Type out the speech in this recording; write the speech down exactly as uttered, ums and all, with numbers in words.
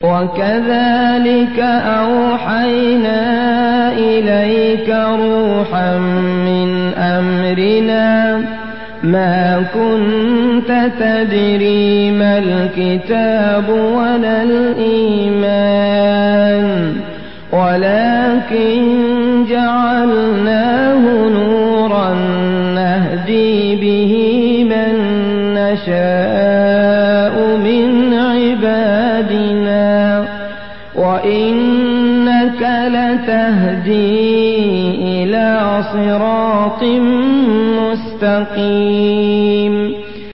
وكذلك أوحينا إليك روحا من أمرنا ما كنت تدري ما الكتاب ولا الإيمان ولكن جعلناه نورا نهدي به من نشاء من عبادنا وإنك لتهدي إلى صراط مستقيم